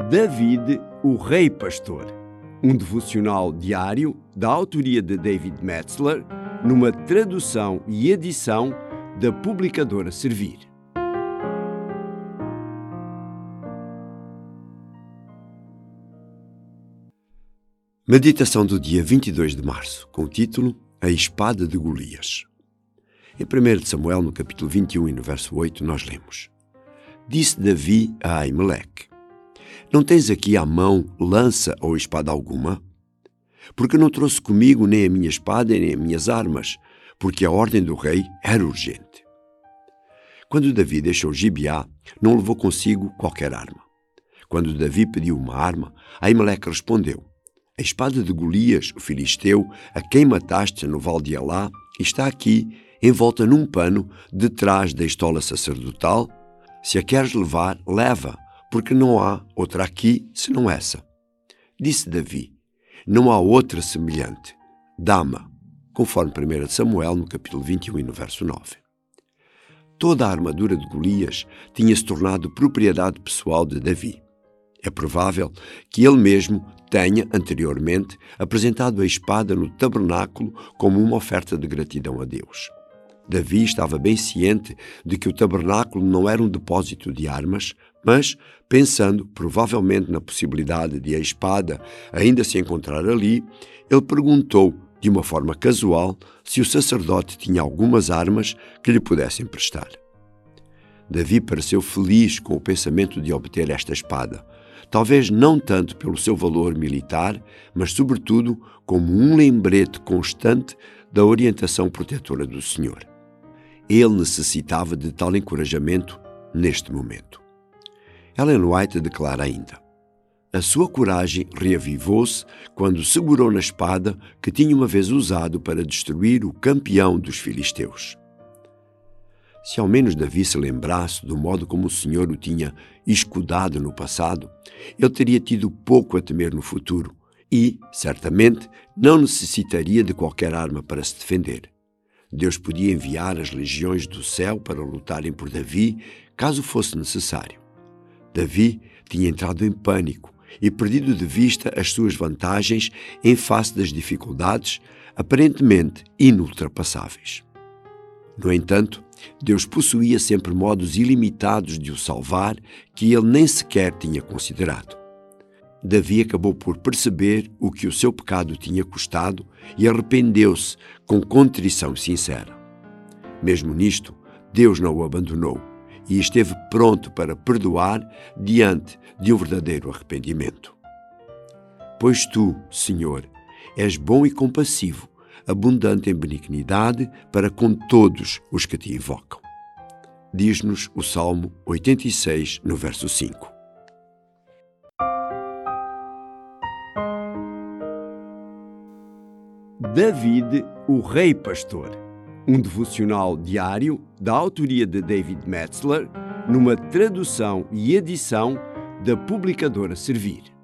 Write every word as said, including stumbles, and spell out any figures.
David, o Rei Pastor, um devocional diário da autoria de David Metzler, numa tradução e edição da publicadora Servir. Meditação do dia vinte e dois de março, com o título A Espada de Golias. Em primeiro de Samuel, no capítulo vinte e um e no verso oito, nós lemos: Disse Davi a Aimeleque: Não tens aqui à mão lança ou espada alguma? Porque não trouxe comigo nem a minha espada nem as minhas armas, porque a ordem do rei era urgente. Quando Davi deixou Gibeá, não levou consigo qualquer arma. Quando Davi pediu uma arma, Aimeleque respondeu: A espada de Golias, o filisteu, a quem mataste no vale de Elá, está aqui, envolta num pano, detrás da estola sacerdotal. Se a queres levar, leva, porque não há outra aqui senão essa. Disse Davi: Não há outra semelhante. Dá-ma, conforme primeiro de Samuel, no capítulo vinte e um e no verso nove. Toda a armadura de Golias tinha se tornado propriedade pessoal de Davi. É provável que ele mesmo tenha, anteriormente, apresentado a espada no tabernáculo como uma oferta de gratidão a Deus. Davi estava bem ciente de que o tabernáculo não era um depósito de armas, mas, pensando provavelmente na possibilidade de a espada ainda se encontrar ali, ele perguntou, de uma forma casual, se o sacerdote tinha algumas armas que lhe pudessem prestar. Davi pareceu feliz com o pensamento de obter esta espada, talvez não tanto pelo seu valor militar, mas sobretudo como um lembrete constante da orientação protetora do Senhor. Ele necessitava de tal encorajamento neste momento. Ellen White declara ainda: A sua coragem reavivou-se quando segurou na espada que tinha uma vez usado para destruir o campeão dos filisteus. Se ao menos Davi se lembrasse do modo como o Senhor o tinha escudado no passado, ele teria tido pouco a temer no futuro e, certamente, não necessitaria de qualquer arma para se defender. Deus podia enviar as legiões do céu para lutarem por Davi, caso fosse necessário. Davi tinha entrado em pânico e perdido de vista as suas vantagens em face das dificuldades, aparentemente inultrapassáveis. No entanto, Deus possuía sempre modos ilimitados de o salvar que ele nem sequer tinha considerado. Davi acabou por perceber o que o seu pecado tinha custado e arrependeu-se com contrição sincera. Mesmo nisto, Deus não o abandonou e esteve pronto para perdoar diante de um verdadeiro arrependimento. Pois tu, Senhor, és bom e compassivo, abundante em benignidade para com todos os que te invocam. Diz-nos o Salmo oitenta e seis, no verso cinco. David, o Rei Pastor, um devocional diário da autoria de David Metzler, numa tradução e edição da publicadora Servir.